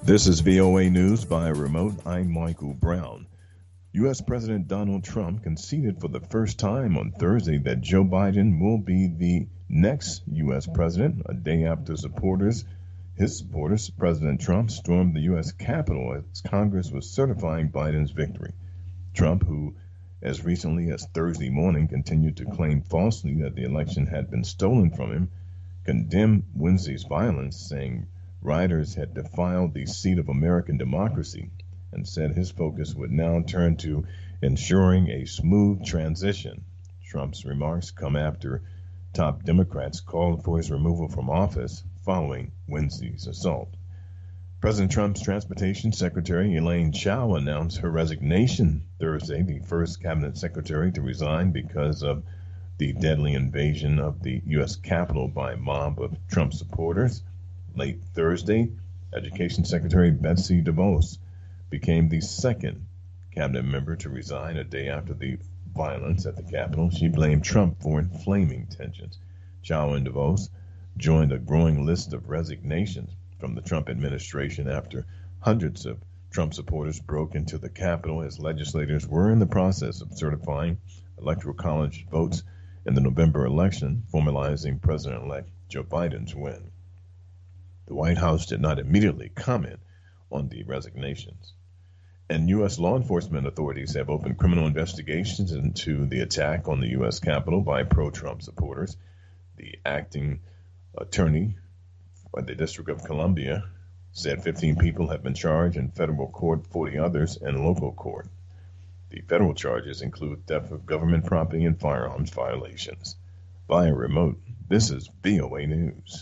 This is VOA News by remote. I'm Michael Brown. U.S. President Donald Trump conceded for the first time on Thursday that Joe Biden will be the next U.S. president, a day after his supporters, President Trump stormed the U.S. Capitol as Congress was certifying Biden's victory. Trump, who as recently as Thursday morning continued to claim falsely that the election had been stolen from him, condemned Wednesday's violence, saying rioters had defiled the seat of American democracy, and said his focus would now turn to ensuring a smooth transition. Trump's remarks come after top Democrats called for his removal from office following Wednesday's assault. President Trump's Transportation Secretary Elaine Chao announced her resignation Thursday, the first cabinet secretary to resign because of the deadly invasion of the U.S. Capitol by a mob of Trump supporters. Late Thursday, Education Secretary Betsy DeVos became the second cabinet member to resign a day after the violence at the Capitol. She blamed Trump for inflaming tensions. Chao and DeVos joined a growing list of resignations from the Trump administration after hundreds of Trump supporters broke into the Capitol as legislators were in the process of certifying Electoral College votes in the November election, formalizing President-elect Joe Biden's win. The White House did not immediately comment on the resignations. And U.S. law enforcement authorities have opened criminal investigations into the attack on the U.S. Capitol by pro-Trump supporters. The acting attorney for the District of Columbia said 15 people have been charged in federal court, 40 others in local court. The federal charges include theft of government property and firearms violations. Via remote, this is VOA News.